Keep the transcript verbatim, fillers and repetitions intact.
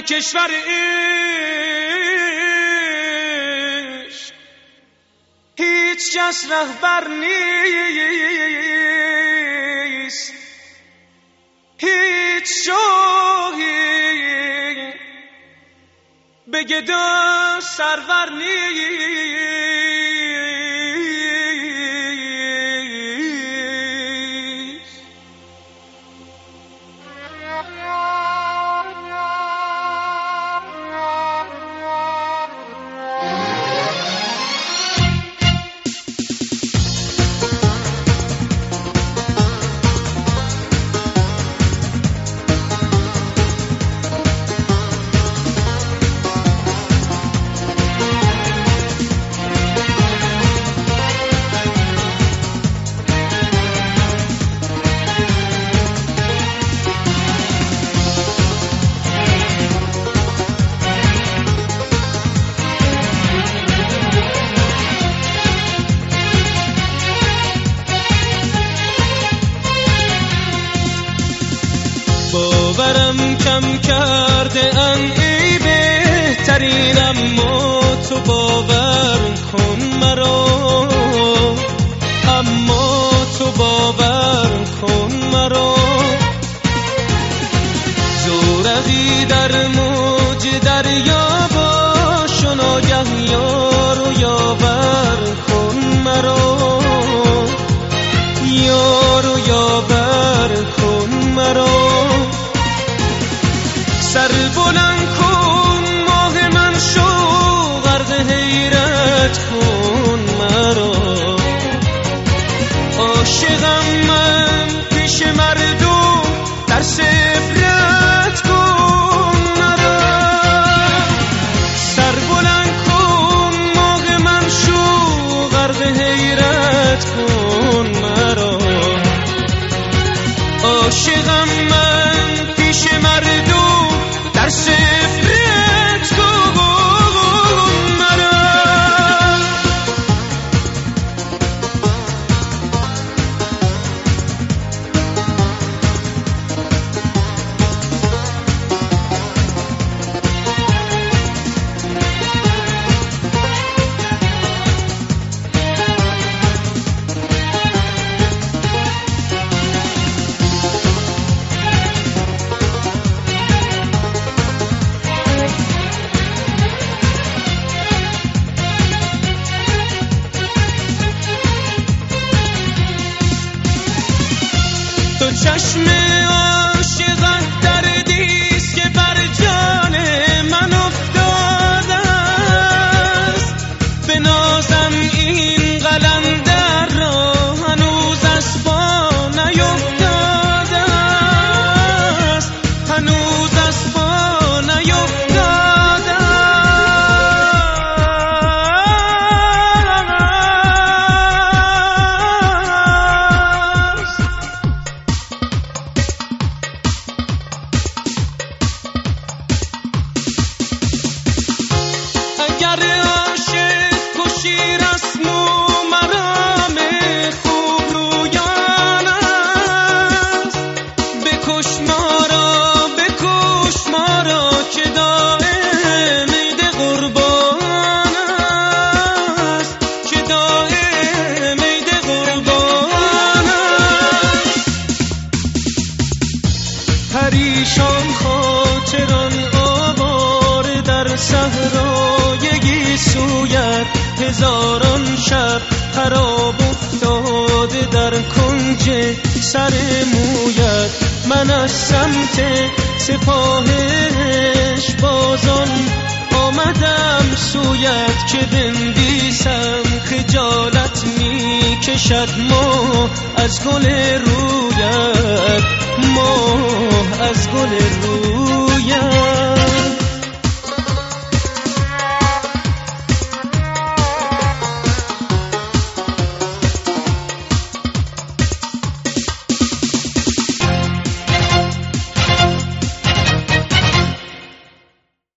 کشور عشق هیچ کس رهبر نیست، هیچ شاهی به گدا سرور نیست. باورم کم کرده ان ای بهترینم، اما تو باور کن مرا، اما تو باور کن مرا. زورقی در موج دریا باش و ناگه یار و یاور کن مرا، یار و یاور کن مرا. سر بلند کن ماه من شو غرق حیرت کن مرا. عاشقم من پیش مردم در عبرت کن مرا. سر بلند کن ماه من شو غرق حیرت کن مرا. عاشقم من پیش مردم در سفرت کن مرا. تو چشم عاشقت دردیست که بر جان من افتاده است. به نازم این قلندر را هنوز از پا نیفتاده است، هنوز از پا نیفتاده است. اگر عاشق کشی رسم و مرام خوب رویان است، بکش ما را بکش ما را که دائم عید قربان است، که دائم عید قربان است. پریشان خاطران آواره در صحرای گیسویت، هزاران شب خراب افتاده در کنج سر مویت. من از سمت سپاهش بازان آمدم سویت که بنویسم خجالت می کشد ماه از گل رویت، ماه از گل رویت.